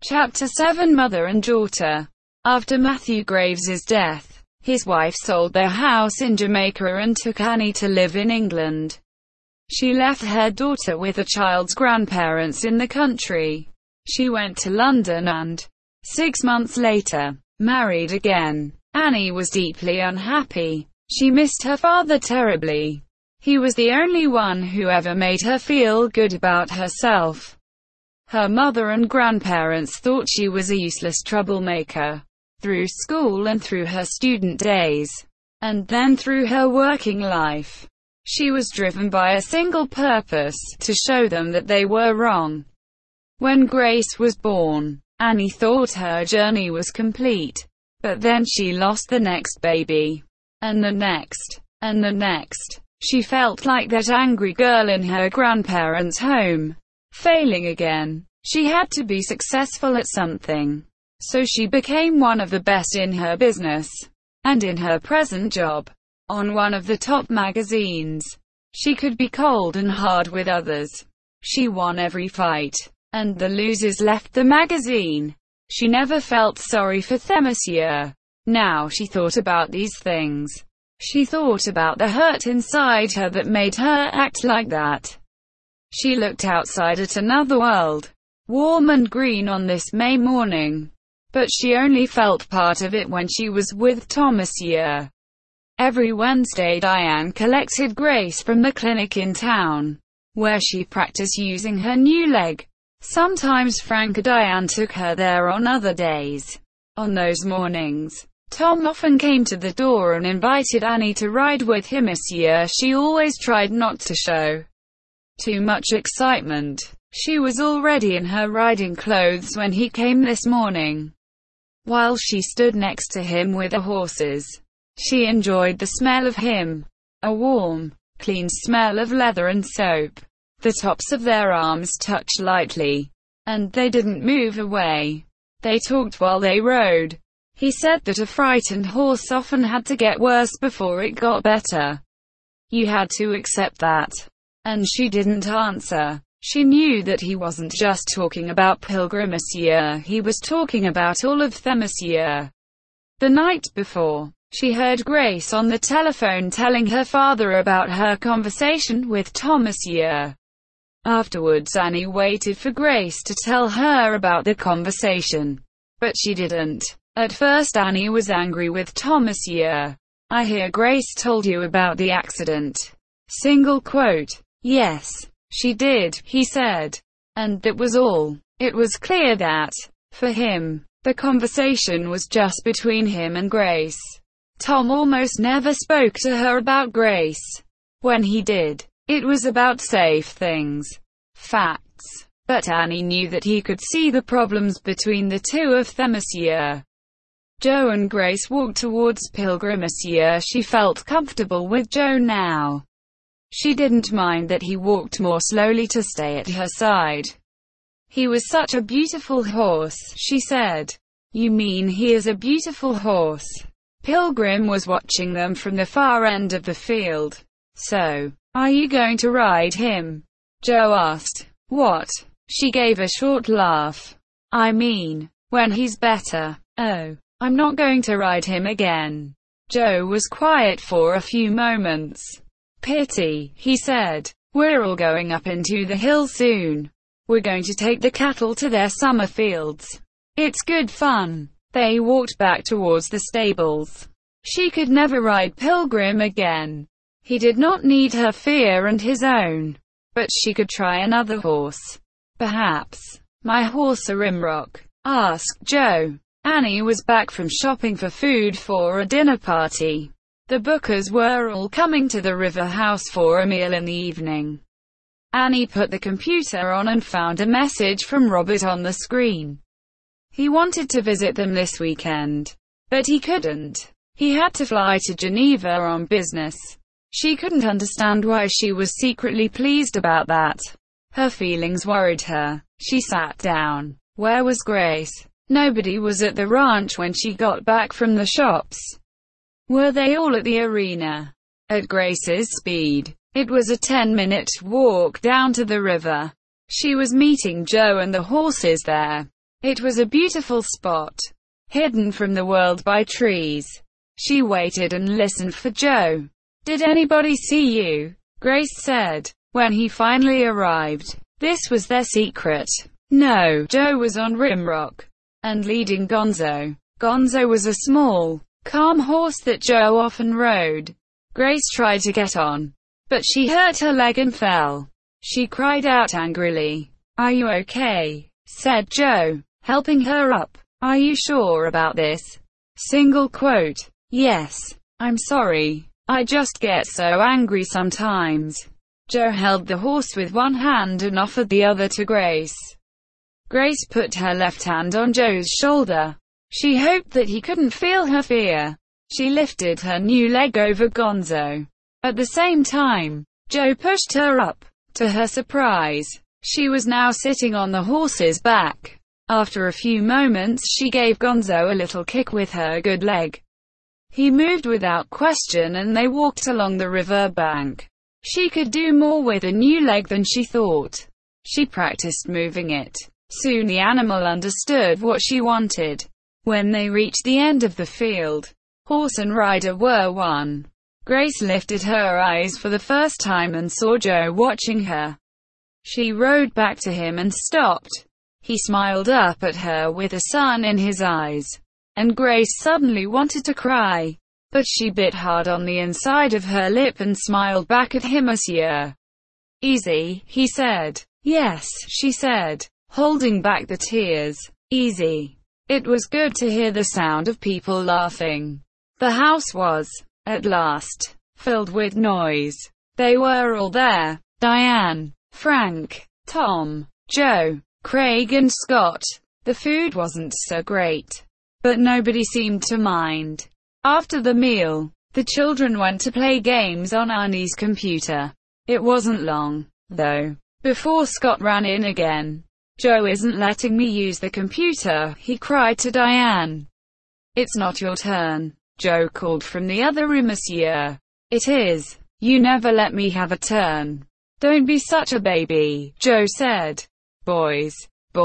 Chapter 7 Mother and Daughter. After Matthew Graves's death, his wife sold their house in Jamaica and took Annie to live in England. She left her daughter with the child's grandparents in the country. She went to London and, 6 months later, married again. Annie was deeply unhappy. She missed her father terribly. He was the only one who ever made her feel good about herself. Her mother and grandparents thought she was a useless troublemaker. Through school and through her student days, and then through her working life, she was driven by a single purpose: to show them that they were wrong. When Grace was born, Annie thought her journey was complete. But then she lost the next baby, and the next, and the next. She felt like that angry girl in her grandparents' home. Failing again. She had to be successful at something. So she became one of the best in her business, and in her present job, on one of the top magazines. She could be cold and hard with others. She won every fight, and the losers left the magazine. She never felt sorry for Themyscira. Now she thought about these things. She thought about the hurt inside her that made her act like that. She looked outside at another world, warm and green on this May morning. But she only felt part of it when she was with Themyscira. Every Wednesday Diane collected Grace from the clinic in town, where she practiced using her new leg. Sometimes Frank or Diane took her there on other days. On those mornings, Tom often came to the door and invited Annie to ride with him. This year she always tried not to show too much excitement. She was already in her riding clothes when he came this morning. While she stood next to him with the horses, she enjoyed the smell of him. A warm, clean smell of leather and soap. The tops of their arms touched lightly, and they didn't move away. They talked while they rode. He said that a frightened horse often had to get worse before it got better. You had to accept that. And she didn't answer. She knew that he wasn't just talking about Themyscira, he was talking about all of Themyscira. The night before, she heard Grace on the telephone telling her father about her conversation with Themyscira. Afterwards Annie waited for Grace to tell her about the conversation. But she didn't. At first Annie was angry with Themyscira. "I hear Grace told you about the accident." Single quote. "Yes, she did," he said. And that was all. It was clear that, for him, the conversation was just between him and Grace. Tom almost never spoke to her about Grace. When he did, it was about safe things. Facts. But Annie knew that he could see the problems between the two of Themyscira. Joe and Grace walked towards Themyscira. She felt comfortable with Joe now. She didn't mind that he walked more slowly to stay at her side. "He was such a beautiful horse," she said. "You mean he is a beautiful horse?" Pilgrim was watching them from the far end of the field. "So, are you going to ride him?" Joe asked. "What?" She gave a short laugh. "I mean, when he's better." "Oh, I'm not going to ride him again." Joe was quiet for a few moments. "Pity," he said. "We're all going up into the hill soon. We're going to take the cattle to their summer fields. It's good fun." They walked back towards the stables. She could never ride Pilgrim again. He did not need her fear and his own. But she could try another horse. "Perhaps. My horse a Rimrock?" asked Joe. Annie was back from shopping for food for a dinner party. The Bookers were all coming to the River House for a meal in the evening. Annie put the computer on and found a message from Robert on the screen. He wanted to visit them this weekend. But he couldn't. He had to fly to Geneva on business. She couldn't understand why she was secretly pleased about that. Her feelings worried her. She sat down. Where was Grace? Nobody was at the ranch when she got back from the shops. Were they all at the arena? At Grace's speed, it was a 10-minute walk down to the river. She was meeting Joe and the horses there. It was a beautiful spot, hidden from the world by trees. She waited and listened for Joe. "Did anybody see you?" Grace said, when he finally arrived. This was their secret. No, Joe was on Rimrock and leading Gonzo. Gonzo was a small, calm horse that Joe often rode. Grace tried to get on, but she hurt her leg and fell. She cried out angrily. "Are you okay?" said Joe, helping her up. "Are you sure about this?" Single quote. "Yes. I'm sorry. I just get so angry sometimes." Joe held the horse with one hand and offered the other to Grace. Grace put her left hand on Joe's shoulder. She hoped that he couldn't feel her fear. She lifted her new leg over Gonzo. At the same time, Joe pushed her up. To her surprise, she was now sitting on the horse's back. After a few moments, she gave Gonzo a little kick with her good leg. He moved without question and they walked along the river bank. She could do more with a new leg than she thought. She practiced moving it. Soon the animal understood what she wanted. When they reached the end of the field, horse and rider were one. Grace lifted her eyes for the first time and saw Joe watching her. She rode back to him and stopped. He smiled up at her with the sun in his eyes, and Grace suddenly wanted to cry. But she bit hard on the inside of her lip and smiled back at him. "Monsieur." "Easy," he said. "Yes," she said, holding back the tears. "Easy." It was good to hear the sound of people laughing. The house was, at last, filled with noise. They were all there. Diane, Frank, Tom, Joe, Craig and Scott. The food wasn't so great, but nobody seemed to mind. After the meal, the children went to play games on Annie's computer. It wasn't long, though, before Scott ran in again. "Joe isn't letting me use the computer," he cried to Diane. "It's not your turn," Joe called from the other room. "Monsieur." "It is. You never let me have a turn." "Don't be such a baby," Joe said. Boys,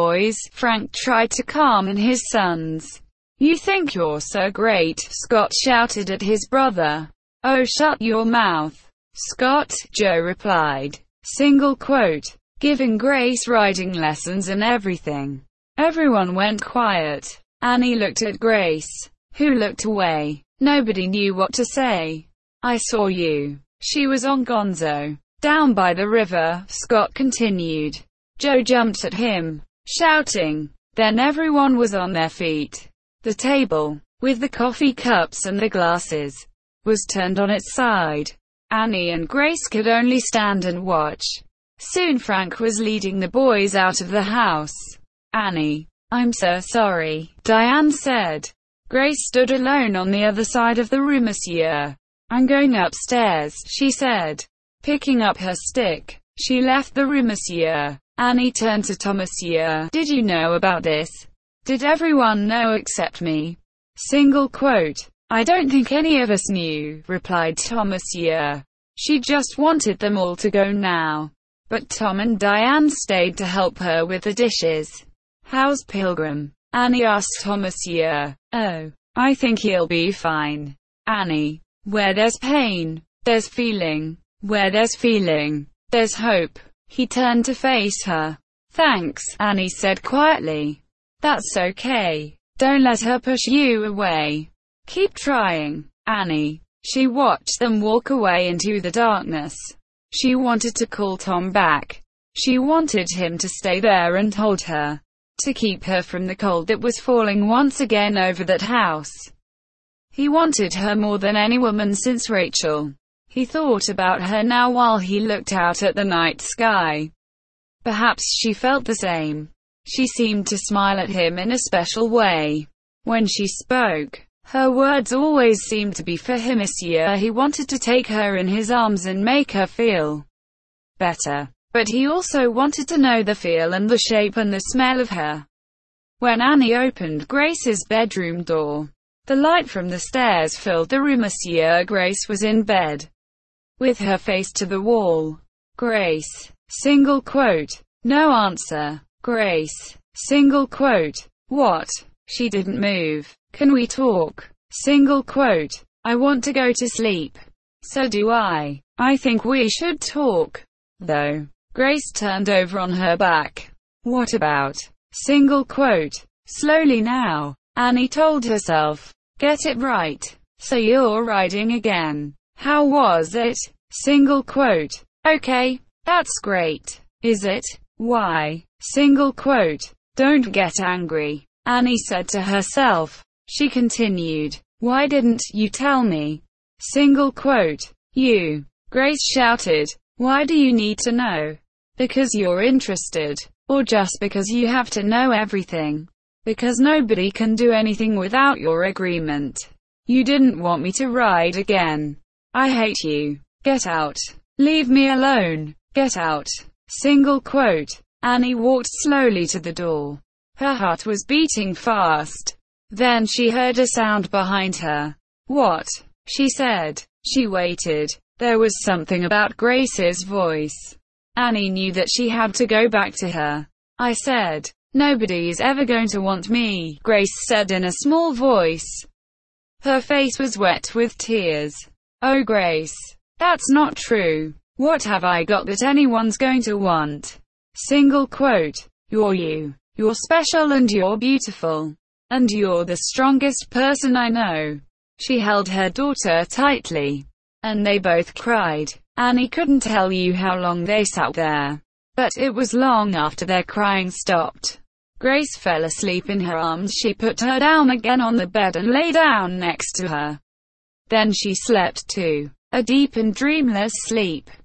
Frank tried to calm his sons. "You think you're so great," Scott shouted at his brother. "Oh, shut your mouth, Scott," Joe replied. Single quote. Giving Grace riding lessons and everything. Everyone went quiet. Annie looked at Grace, who looked away. Nobody knew what to say. "I saw you." She was on Gonzo. "Down by the river," Scott continued. Joe jumped at him, shouting. Then everyone was on their feet. The table, with the coffee cups and the glasses, was turned on its side. Annie and Grace could only stand and watch. Soon Frank was leading the boys out of the house. "Annie, I'm so sorry," Diane said. Grace stood alone on the other side of the room. "Monsieur, I'm going upstairs," she said. Picking up her stick, she left the room. "Monsieur." Annie turned to Tom. "Monsieur, did you know about this? Did everyone know except me?" Single quote. "I don't think any of us knew," replied Tom. "Monsieur." She just wanted them all to go now. But Tom and Diane stayed to help her with the dishes. "How's Pilgrim?" Annie asked Tom. "Monsieur." "Oh, I think he'll be fine." Annie. "Where there's pain, there's feeling. Where there's feeling, there's hope." He turned to face her. "Thanks," Annie said quietly. "That's okay. Don't let her push you away. Keep trying, Annie." She watched them walk away into the darkness. She wanted to call Tom back. She wanted him to stay there and hold her, to keep her from the cold that was falling once again over that house. He wanted her more than any woman since Rachel. He thought about her now while he looked out at the night sky. Perhaps she felt the same. She seemed to smile at him in a special way. When she spoke, her words always seemed to be for him. "Monsieur." He wanted to take her in his arms and make her feel better. But he also wanted to know the feel and the shape and the smell of her. When Annie opened Grace's bedroom door, the light from the stairs filled the room. "Monsieur." Grace was in bed, with her face to the wall. "Grace." Single quote. No answer. "Grace." Single quote. What? She didn't move. Can we talk? Single quote. I want to go to sleep. So do I. I think we should talk, though. Grace turned over on her back. What about? Single quote. Slowly now, Annie told herself. Get it right. So you're riding again. How was it? Single quote. Okay, that's great. Is it? Why? Single quote. Don't get angry, Annie said to herself. She continued. Why didn't you tell me? Single quote. You. Grace shouted. Why do you need to know? Because you're interested. Or just because you have to know everything? Because nobody can do anything without your agreement. You didn't want me to ride again. I hate you. Get out. Leave me alone. Get out. Single quote. Annie walked slowly to the door. Her heart was beating fast. Then she heard a sound behind her. What? She said. She waited. There was something about Grace's voice. Annie knew that she had to go back to her. I said. Nobody's ever going to want me, Grace said in a small voice. Her face was wet with tears. Oh Grace. That's not true. What have I got that anyone's going to want? Single quote. You're you. You're special and you're beautiful. And you're the strongest person I know. She held her daughter tightly. And they both cried. Annie couldn't tell you how long they sat there. But it was long after their crying stopped. Grace fell asleep in her arms. She put her down again on the bed and lay down next to her. Then she slept too. A deep and dreamless sleep.